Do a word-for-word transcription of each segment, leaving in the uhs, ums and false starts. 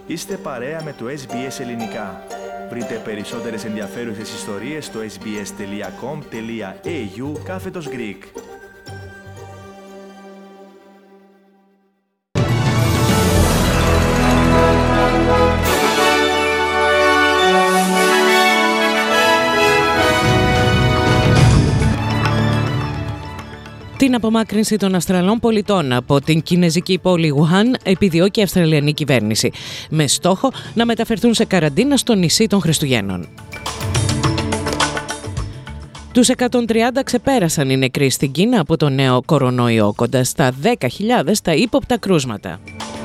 Είστε παρέα με το ες μπι ες Ελληνικά. Βρείτε περισσότερες ενδιαφέρουσες ιστορίες στο sbs.com.au κάθετος Greek. Την απομάκρυνση των Αυστραλών πολιτών από την κινεζική πόλη Γουχάν επιδιώκει η Αυστραλιανή κυβέρνηση, με στόχο να μεταφερθούν σε καραντίνα στο νησί των Χριστουγέννων. Τους εκατόν τριάντα ξεπέρασαν οι νεκροί στην Κίνα από το νέο κορονοϊό, κοντά στα δέκα χιλιάδες τα ύποπτα κρούσματα.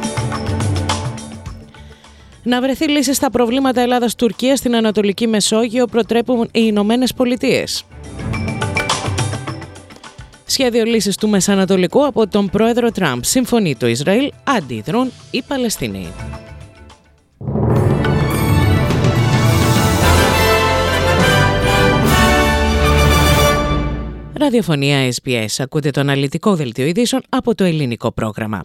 Να βρεθεί λύση στα προβλήματα Ελλάδας-Τουρκίας στην Ανατολική Μεσόγειο προτρέπουν οι Ηνωμένες Πολιτείες. Σχέδιο λύσης του Μεσανατολικού από τον πρόεδρο Τραμπ. Συμφωνεί το Ισραήλ, αντιδρούν οι Παλαιστίνοι. Ραδιοφωνία ες μπι ες. Ακούτε το αναλυτικό δελτίο ειδήσεων από το ελληνικό πρόγραμμα.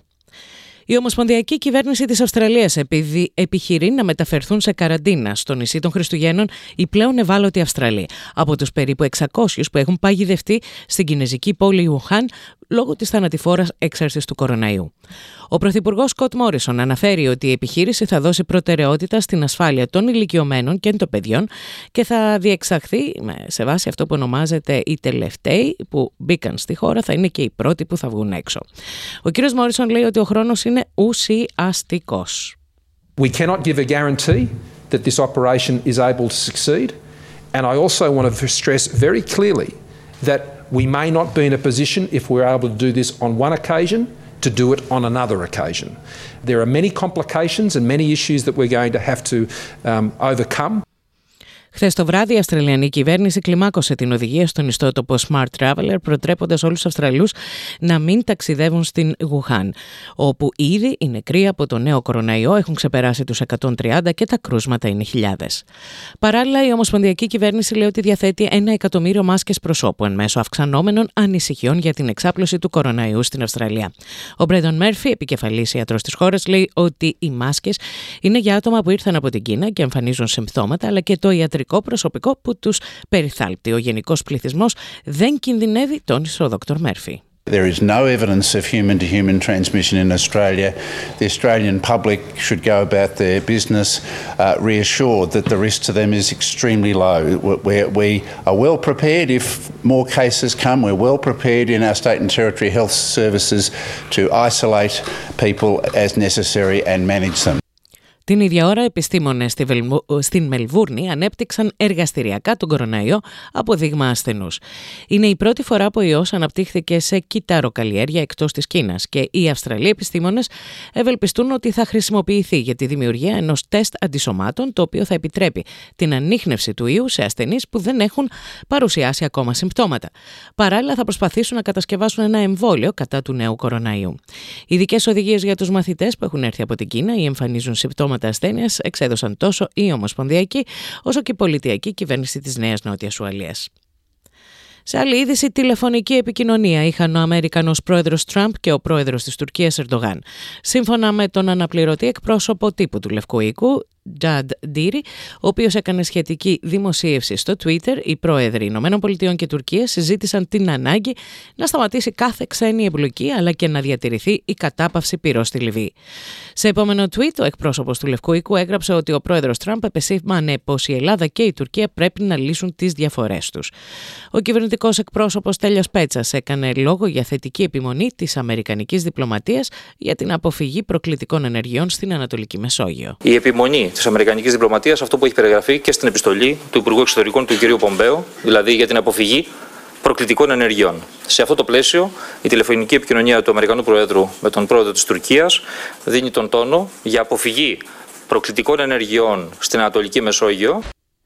Η Ομοσπονδιακή Κυβέρνηση της Αυστραλίας επειδή επιχειρεί να μεταφερθούν σε καραντίνα στο νησί των Χριστουγέννων οι πλέον ευάλωτοι Αυστραλοί από τους περίπου εξακόσιους που έχουν παγιδευτεί στην κινεζική πόλη Γουχάν λόγω της θανατηφόρας έξαρσης του κοροναϊού. Ο Πρωθυπουργός Σκοτ Μόρισον αναφέρει ότι η επιχείρηση θα δώσει προτεραιότητα στην ασφάλεια των ηλικιωμένων και των παιδιών και θα διεξαχθεί σε βάση αυτό που ονομάζεται οι τελευταίοι που μπήκαν στη χώρα, θα είναι και οι πρώτοι που θα βγουν έξω. Ο κύριος Μόρισον λέει ότι ο χρόνος είναι ουσιαστικός. We cannot give a guarantee that this operation is able to succeed, and I also want to stress very clearly that we may not be in a position, if we're able to do this on one occasion, to do it on another occasion. There are many complications and many issues that we're going to have to um, overcome. Χθες το βράδυ, η Αυστραλιανή κυβέρνηση κλιμάκωσε την οδηγία στον ιστότοπο Smart Traveller, προτρέποντας όλους τους Αυστραλούς να μην ταξιδεύουν στην Γουχάν, όπου ήδη οι νεκροί από το νέο κοροναϊό έχουν ξεπεράσει τους εκατόν τριάντα και τα κρούσματα είναι χιλιάδες. Παράλληλα, η Ομοσπονδιακή Κυβέρνηση λέει ότι διαθέτει ένα εκατομμύριο μάσκες προσώπου εν μέσω αυξανόμενων ανησυχιών για την εξάπλωση του κοροναϊού στην Αυστραλία. Ο Μπρέντον Μέρφυ, επικεφαλής ιατρός της χώρας, λέει ότι οι μάσκες είναι για άτομα που ήρθαν από την Κίνα και εμφανίζουν συμπτώματα, αλλά και το ιατρικό προσωπικό που τους περιθάλπτει. Ο γενικός πληθυσμός δεν κινδυνεύει, τόνισε ο δόκτωρ Μέρφυ. There is no evidence of human-to-human transmission in Australia. The Australian public should go about their business uh, reassured that the risk to them is extremely low. We're, we are well prepared if more cases come. We're well prepared in our state and territory health services to isolate people as necessary and manage them. Την ίδια ώρα, επιστήμονες στην Μελβούρνη ανέπτυξαν εργαστηριακά τον κοροναϊό από δείγμα ασθενούς. Είναι η πρώτη φορά που ο ιός αναπτύχθηκε σε κυταροκαλλιέργεια εκτός της Κίνας και οι Αυστραλοί επιστήμονες ευελπιστούν ότι θα χρησιμοποιηθεί για τη δημιουργία ενός τεστ αντισωμάτων, το οποίο θα επιτρέπει την ανίχνευση του ιού σε ασθενείς που δεν έχουν παρουσιάσει ακόμα συμπτώματα. Παράλληλα, θα προσπαθήσουν να κατασκευάσουν ένα εμβόλιο κατά του νέου κοροναϊού. Ειδικές οδηγίες για τους μαθητές που έχουν έρθει από την Κίνα ή εμφανίζουν συμπτώματα ασθένειας εξέδωσαν τόσο η Ομοσπονδιακή όσο και η πολιτιακή κυβέρνηση της Νέας Νότιας Ουαλίας. Σε άλλη είδηση, τηλεφωνική επικοινωνία είχαν ο Αμερικανός πρόεδρος Τραμπ και ο πρόεδρος της Τουρκίας Ερντογάν. Σύμφωνα με τον αναπληρωτή εκπρόσωπο τύπου του Λευκού Οίκου, Τζαντ Ντίρι, ο οποίος έκανε σχετική δημοσίευση στο Twitter, οι πρόεδροι Ηνωμένων Πολιτειών και Τουρκίας συζήτησαν την ανάγκη να σταματήσει κάθε ξένη εμπλοκή αλλά και να διατηρηθεί η κατάπαυση πυρός στη Λιβύη. Σε επόμενο tweet, ο εκπρόσωπος του Λευκού Οίκου έγραψε ότι ο πρόεδρος Τραμπ επεσήμανε πως η Ελλάδα και η Τουρκία πρέπει να λύσουν τις διαφορές τους. Ο κυβερνητικός εκπρόσωπος Τέλειος Πέτσας έκανε λόγο για θετική επιμονή της αμερικανικής διπλωματίας για την αποφυγή προκλητικών ενεργειών στην Ανατολική Μεσόγειο. Η επιμονή της αμερικανικής διπλωματίας, αυτό που έχει περιγραφεί και στην επιστολή του Υπουργού Εξωτερικών του κ. Πομπέο, δηλαδή για την αποφυγή προκλητικών ενεργειών. Σε αυτό το πλαίσιο, η τηλεφωνική επικοινωνία του Αμερικανού Προέδρου με τον πρόεδρο της Τουρκίας δίνει τον τόνο για αποφυγή προκλητικών ενεργειών στην Ανατολική Μεσόγειο.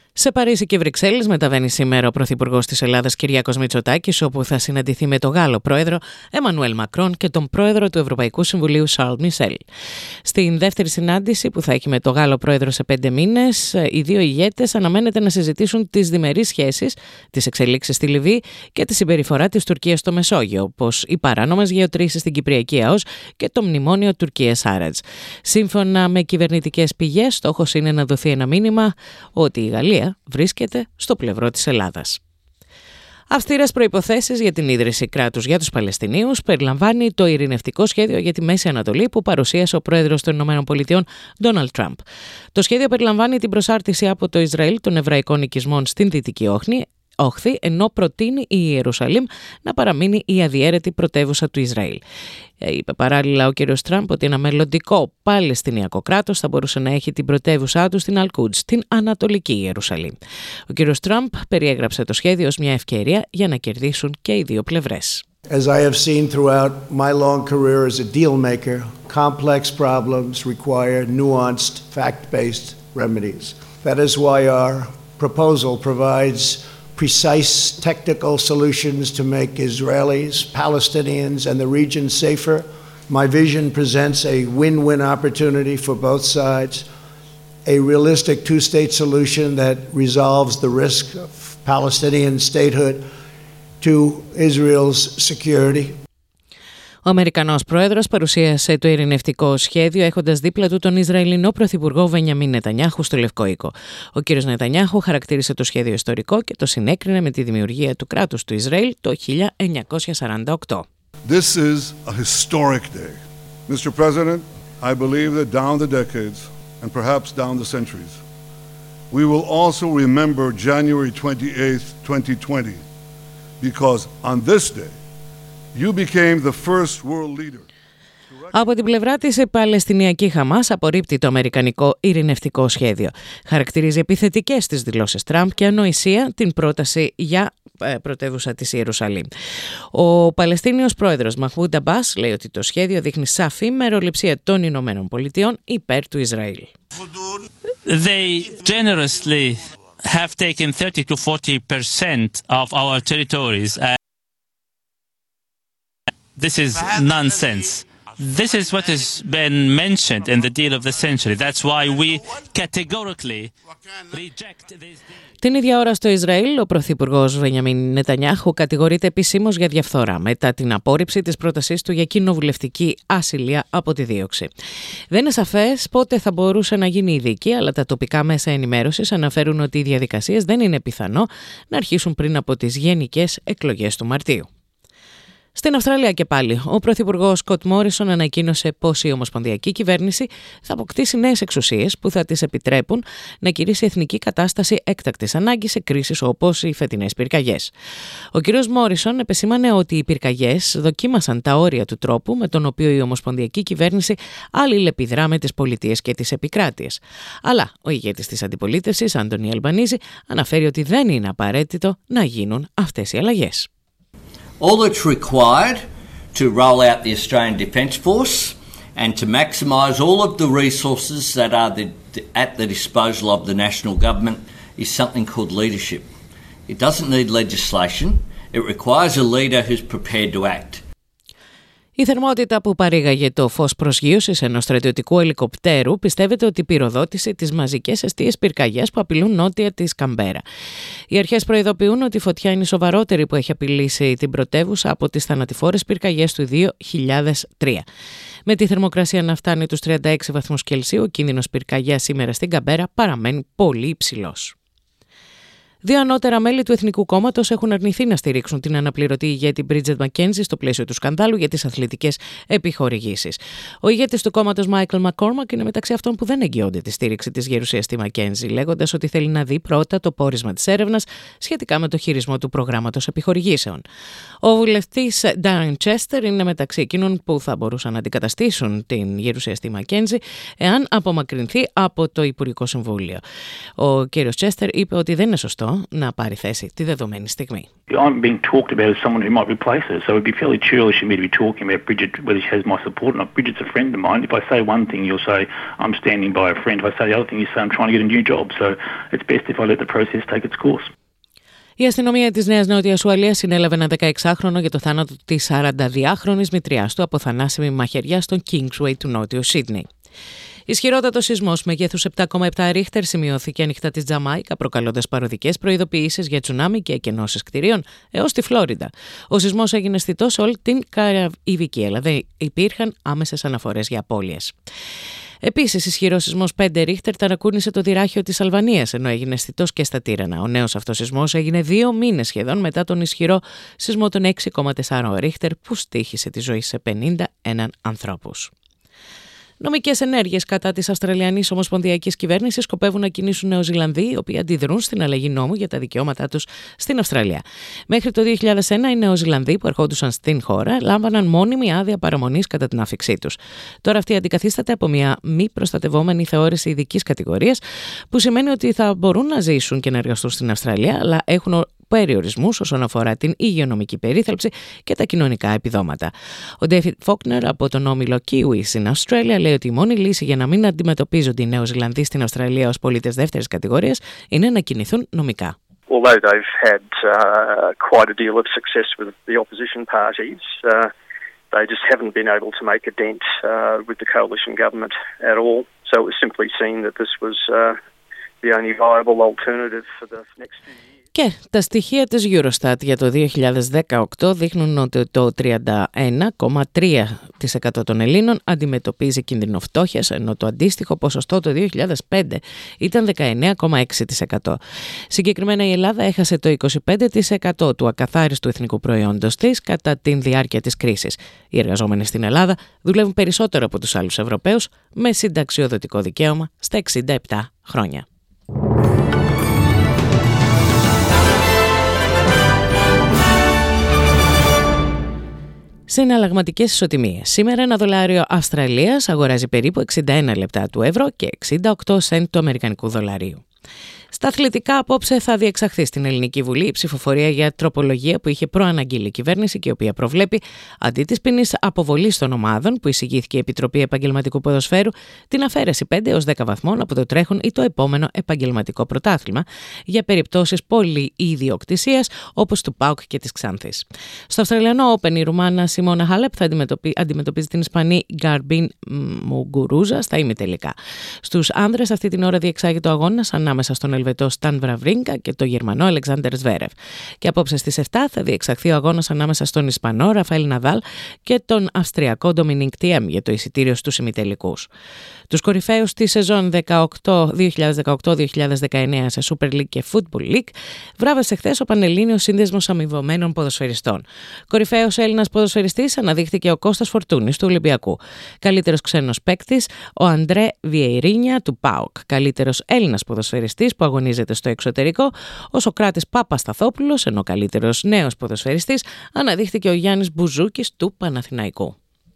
Σε Παρίσι και Βρυξέλλες μεταβαίνει σήμερα ο Πρωθυπουργός της Ελλάδας Κυριάκος Μητσοτάκης, όπου θα συναντηθεί με τον Γάλλο Πρόεδρο Εμμανουέλ Μακρόν και τον Πρόεδρο του Ευρωπαϊκού Συμβουλίου Σαρλ Μισελ. Στην δεύτερη συνάντηση που θα έχει με τον Γάλλο Πρόεδρο σε πέντε μήνες, οι δύο ηγέτες αναμένεται να συζητήσουν τις διμερείς σχέσεις, τις εξελίξεις στη Λιβύη και τη συμπεριφορά της Τουρκίας στο Μεσόγειο, όπως οι παράνομες γεωτρήσεις στην Κυπριακή ΑΟΣ και το μνημόνιο Τουρκίας-Άρατζ. Σύμφωνα με κυβερνητικές πηγές, στόχος είναι να δοθεί ένα μήνυμα ότι η Γαλλία βρίσκεται στο πλευρό της Ελλάδας. Αυστηρές προϋποθέσεις για την ίδρυση κράτους για τους Παλαιστινίους περιλαμβάνει το ειρηνευτικό σχέδιο για τη Μέση Ανατολή που παρουσίασε ο πρόεδρος των ΗΠΑ, Ντόναλντ Τραμπ. Το σχέδιο περιλαμβάνει την προσάρτηση από το Ισραήλ των εβραϊκών οικισμών στην Δυτική Όχθη, Όχθη, ενώ προτείνει η Ιερουσαλήμ να παραμείνει η αδιαίρετη πρωτεύουσα του Ισραήλ. Είπε παράλληλα ο κ. Τραμπ ότι ένα μελλοντικό Παλαιστινιακό κράτος θα μπορούσε να έχει την πρωτεύουσά του στην Αλ-Κούντς, την Ανατολική Ιερουσαλήμ. Ο κ. Τραμπ περιέγραψε το σχέδιο ως μια ευκαιρία για να κερδίσουν και οι δύο πλευρές. As I have seen throughout my long career as a deal maker, complex problems require nuanced, fact-based remedies. That is why our proposal provides precise technical solutions to make Israelis, Palestinians, and the region safer. My vision presents a win-win opportunity for both sides, a realistic two-state solution that resolves the risk of Palestinian statehood to Israel's security. Ο Αμερικανός πρόεδρος παρουσίασε το ειρηνευτικό σχέδιο έχοντας δίπλα του τον Ισραηλινό πρωθυπουργό Βενιαμίν Νετανιάχου στο Λευκό Οίκο. Ο κ. Νετανιάχου χαρακτήρισε το σχέδιο ιστορικό και το συνέκρινε με τη δημιουργία του κράτους του Ισραήλ το χίλια εννιακόσια σαράντα οκτώ. This is a historic day. Mister President, I believe that down the decades and perhaps down the centuries, we will also remember January twenty-eighth, twenty twenty, because on this day you became the first world leader. Από την πλευρά της, η Παλαιστινιακή Χαμάς απορρίπτει το αμερικανικό ειρηνευτικό σχέδιο. Χαρακτηρίζει επιθετικές τις δηλώσεις Τραμπ και ανοησία την πρόταση για πρωτεύουσα της Ιερουσαλήμ. Ο Παλαιστίνιος πρόεδρος Μαχμούντ Αμπάς λέει ότι το σχέδιο δείχνει σαφή μεροληψία των Ηνωμένων Πολιτειών υπέρ του Ισραήλ. They generously have taken thirty to forty percent of our territories. This is nonsense. This is what has been mentioned in the deal of the century. That's why we categorically reject this. Την ίδια ώρα στο Ισραήλ, ο πρωθυπουργός Βενιαμίν Νετανιάχου κατηγορείται επισήμως για διαφθορά μετά την απόρριψη της πρότασής του για κοινοβουλευτική ασυλία από τη δίωξη. Δεν είναι σαφές πότε θα μπορούσε να γίνει η δίκη, αλλά τα τοπικά μέσα ενημέρωσης αναφέρουν ότι οι διαδικασίες δεν είναι πιθανό να αρχίσουν πριν από τις γενικές εκλογές του Μαρτίου. Στην Αυστραλία και πάλι, ο πρωθυπουργός Σκοτ Μόρισον ανακοίνωσε πως η ομοσπονδιακή κυβέρνηση θα αποκτήσει νέες εξουσίες που θα της επιτρέπουν να κηρύσει εθνική κατάσταση έκτακτης ανάγκης σε κρίσεις όπως οι φετινές πυρκαγιές. Ο κ. Μόρισον επεσήμανε ότι οι πυρκαγιές δοκίμασαν τα όρια του τρόπου με τον οποίο η ομοσπονδιακή κυβέρνηση αλληλεπιδρά με τις πολιτείες και τις επικράτειες. Αλλά ο ηγέτης της αντιπολίτευσης, Άντονι Αλμπανίζη, αναφέρει ότι δεν είναι απαραίτητο να γίνουν αυτές οι αλλαγές. All that's required to roll out the Australian Defence Force and to maximise all of the resources that are the, at the disposal of the national government is something called leadership. It doesn't need legislation. It requires a leader who's prepared to act. Η θερμότητα που παρήγαγε το φως προσγείωσης ενός στρατιωτικού ελικοπτέρου πιστεύετε ότι πυροδότησε τις μαζικές εστίες πυρκαγιές που απειλούν νότια της Καμπέρα. Οι αρχές προειδοποιούν ότι η φωτιά είναι η σοβαρότερη που έχει απειλήσει την πρωτεύουσα από τις θανατηφόρες πυρκαγιές του δύο χιλιάδες τρία. Με τη θερμοκρασία να φτάνει τους τριάντα έξι βαθμούς Κελσίου, ο κίνδυνος πυρκαγιάς σήμερα στην Καμπέρα παραμένει πολύ υψηλός. Δύο ανώτερα μέλη του Εθνικού Κόμματος έχουν αρνηθεί να στηρίξουν την αναπληρωτή ηγέτη Μπρίτζετ Μακκένζι στο πλαίσιο του σκανδάλου για τις αθλητικές επιχορηγήσεις. Ο ηγέτης του κόμματος Μάικλ Μακκόρμακ είναι μεταξύ αυτών που δεν εγγυώνται τη στήριξη της γερουσιαστή Μακκένζι, λέγοντας ότι θέλει να δει πρώτα το πόρισμα της έρευνας σχετικά με το χειρισμό του προγράμματος επιχορηγήσεων. Ο βουλευτής Ντάρεν Τσέστερ είναι μεταξύ εκείνων που θα μπορούσαν να αντικαταστήσουν την γερουσιαστή Μακκένζι εάν απομακρυνθεί από το Υπουργικό Συμβούλιο. Ο κ. Τσέστερ είπε ότι δεν είναι σωστό αυτό να πάρει θέση τη δεδομένη στιγμή. I'm being talked about as someone who might replace her, so it would be fairly churlish for me to be talking about Bridget, whether she has my support or not. Bridget's a friend of mine. If I say one thing, you'll say I'm standing by a friend. If I say the other thing, you say I'm trying to get a new job. So it's best if I let the process take its course. Η αστυνομία της Νέας Νότιας Ουαλίας συνέλαβε ένα δεκαεξάχρονο για το θάνατο της σαρανταδυάχρονης μητριάς του από θανάσιμη μαχαιριά στον Kingsway του Νότιου Σίδνεϊ. Ισχυρότατος σεισμός μεγέθους επτά κόμμα επτά ρίχτερ σημειώθηκε ανοιχτά της Τζαμάικα, προκαλώντας παροδικές προειδοποιήσεις για τσουνάμι και εκενώσεις κτηρίων έως τη Φλόριντα. Ο σεισμός έγινε αισθητός σε όλη την Καραϊβική Ελλάδα. Υπήρχαν άμεσες αναφορές για απώλειες. Επίσης, ισχυρός σεισμός πέντε ρίχτερ ταρακούνησε το δυράχιο της Αλβανίας, ενώ έγινε αισθητός και στα Τύρανα. Ο νέος αυτός σεισμός έγινε δύο μήνες σχεδόν μετά τον ισχυρό σεισμό των έξι κόμμα τέσσερα ρίχτερ που στοίχησε τη ζωή σε πενήντα ένα ανθρώπους. Νομικές ενέργειες κατά της Αυστραλιανής Ομοσπονδιακής Κυβέρνησης σκοπεύουν να κινήσουν Νεοζηλανδοί, οι οποίοι αντιδρούν στην αλλαγή νόμου για τα δικαιώματά τους στην Αυστραλία. Μέχρι το δύο χιλιάδες ένα, οι Νεοζηλανδοί που ερχόντουσαν στην χώρα λάμβαναν μόνιμη άδεια παραμονής κατά την άφιξή τους. Τώρα αυτή αντικαθίσταται από μια μη προστατευόμενη θεώρηση ειδικής κατηγορίας, που σημαίνει ότι θα μπορούν να ζήσουν και να εργαστούν στην Αυστραλία, αλλά έχουν περιορισμούς όσον αφορά την υγειονομική περίθαλψη και τα κοινωνικά επιδόματα. Ο David Faulkner από τον όμιλο Kiwis in Australia λέει ότι η μόνη λύση για να μην αντιμετωπίζονται οι Νεοζηλανδοί στην Αυστραλία ως πολίτες δεύτερης κατηγορίας είναι να κινηθούν νομικά. Although they've had uh, quite a deal of success with the opposition parties, uh, they just haven't been able to make a dent uh, with the coalition government at all. So it was simply seen that this was uh, the only viable alternative for the next few years. Και τα στοιχεία της Eurostat για το δύο χιλιάδες δεκαοκτώ δείχνουν ότι το τριάντα ένα κόμμα τρία τοις εκατό των Ελλήνων αντιμετωπίζει κίνδυνο φτώχειας, ενώ το αντίστοιχο ποσοστό το δύο χιλιάδες πέντε ήταν δεκαεννέα κόμμα έξι τοις εκατό. Συγκεκριμένα η Ελλάδα έχασε το είκοσι πέντε τοις εκατό του ακαθάριστου εθνικού προϊόντος της κατά τη διάρκεια της κρίσης. Οι εργαζόμενοι στην Ελλάδα δουλεύουν περισσότερο από τους άλλους Ευρωπαίους, με συνταξιοδοτικό δικαίωμα στα εξήντα επτά χρόνια. Συναλλαγματικές ισοτιμίες. Σήμερα ένα δολάριο Αυστραλίας αγοράζει περίπου εξήντα ένα λεπτά του ευρώ και εξήντα οκτώ σεντ του αμερικανικού δολαρίου. Στα αθλητικά, απόψε θα διεξαχθεί στην Ελληνική Βουλή η ψηφοφορία για τροπολογία που είχε προαναγγείλει η κυβέρνηση και η οποία προβλέπει, αντί της ποινής αποβολής των ομάδων που εισηγήθηκε η Επιτροπή Επαγγελματικού Ποδοσφαίρου, την αφαίρεση πέντε έως δέκα βαθμών από το τρέχον ή το επόμενο επαγγελματικό πρωτάθλημα για περιπτώσεις πολυιδιοκτησίας όπως του ΠΑΟΚ και της Ξάνθης. Στο Αυστραλιανό Open η Ρουμάνα Σιμώνα Χάλεπ θα αντιμετωπίζει την Ισπανή Γκαρμπίν Μουγκουρούζα στα ημιτελικά. Στους άνδρες αυτή την ώρα διεξάγεται ο αγώνας ανάμεσα στον Ελβετό Σταν Βραβρίνκα και το Γερμανό Αλεξάντερ Σβέρεφ. Και απόψε στις επτά θα διεξαχθεί ο αγώνας ανάμεσα στον Ισπανό Ραφαέλ Ναδάλ και τον Αυστριακό Ντομινίκ Τιέμ για το εισιτήριο στους ημιτελικούς. Τους κορυφαίους της σεζόν δύο χιλιάδες δεκαοκτώ δύο χιλιάδες δεκαεννέα σε Super League και Football League βράβευσε χθες ο Πανελλήνιος Σύνδεσμος Αμοιβωμένων Ποδοσφαιριστών. Κορυφαίος Έλληνας ποδοσφαιριστής αναδείχθηκε ο Κώστας Φορτούνης του Ολυμπιακού. Καλύτερος ξένος παίκτης ο Αντρέ Βιεϊρίνια του ΠΑΟΚ. Καλύτερος Έλληνας ποδοσφαιριστής που αγωνίζεται στο εξωτερικό ο Σοκράτης Παπασταθόπουλος, ενώ καλύτερος νέος ποδοσφαιριστής αναδείχθηκε ο Γιάννης Μπουζούκης του Παναθηναϊκού.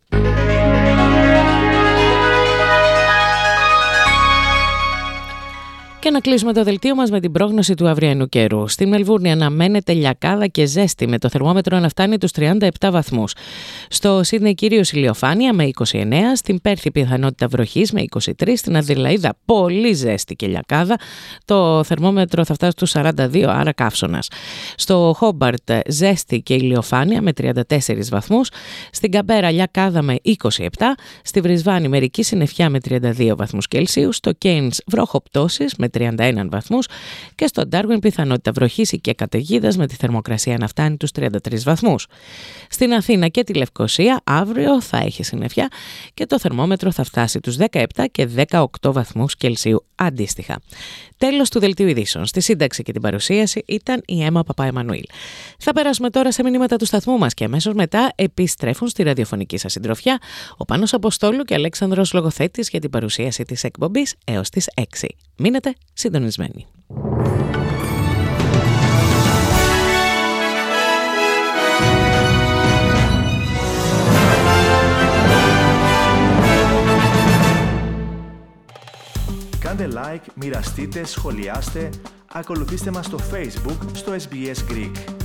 Και να κλείσουμε το δελτίο μας με την πρόγνωση του αυριανού καιρού. Στη Μελβούρνη αναμένεται λιακάδα και ζέστη, με το θερμόμετρο να φτάνει τους τριάντα επτά βαθμούς. Στο Σίδνεϊ κυρίως ηλιοφάνεια με είκοσι εννέα, στην Πέρθη πιθανότητα βροχής με είκοσι τρία, στην Αδελαΐδα πολύ ζέστη και λιακάδα. Το θερμόμετρο θα φτάσει στους σαράντα δύο, άρα καύσωνας. Στο Χόμπαρτ ζέστη και ηλιοφάνεια με τριάντα τέσσερις βαθμούς. Στην Καμπέρα λιακάδα με είκοσι επτά. Στη Βρισβάνη μερική συννεφιά με τριάντα δύο βαθμούς Κελσίου. Στο Κέινς βροχοπτώσεις με τριάντα ένα βαθμούς και στο Ντάρουιν πιθανότητα βροχής και καταιγίδας με τη θερμοκρασία να φτάνει τους τριάντα τρεις βαθμούς. Στην Αθήνα και τη Λευκοσία αύριο θα έχει συννεφιά και το θερμόμετρο θα φτάσει τους δεκαεπτά και δεκαοκτώ βαθμούς Κελσίου αντίστοιχα. Τέλος του δελτίου ειδήσεων. Στη σύνταξη και την παρουσίαση ήταν η Έμα Παπαεμμανουήλ. Θα περάσουμε τώρα σε μηνύματα του σταθμού μας και αμέσως μετά επιστρέφουν στη ραδιοφωνική σας συντροφιά ο Πάνος Αποστόλου και Αλέξανδρος Λογοθέτης για την παρουσίαση της εκπομπής έως τις έξι. Μείνετε συντονισμένοι. Κάντε like, μοιραστείτε, σχολιάστε, Ακολουθήστε μας στο Facebook στο ες μπι ες Greek.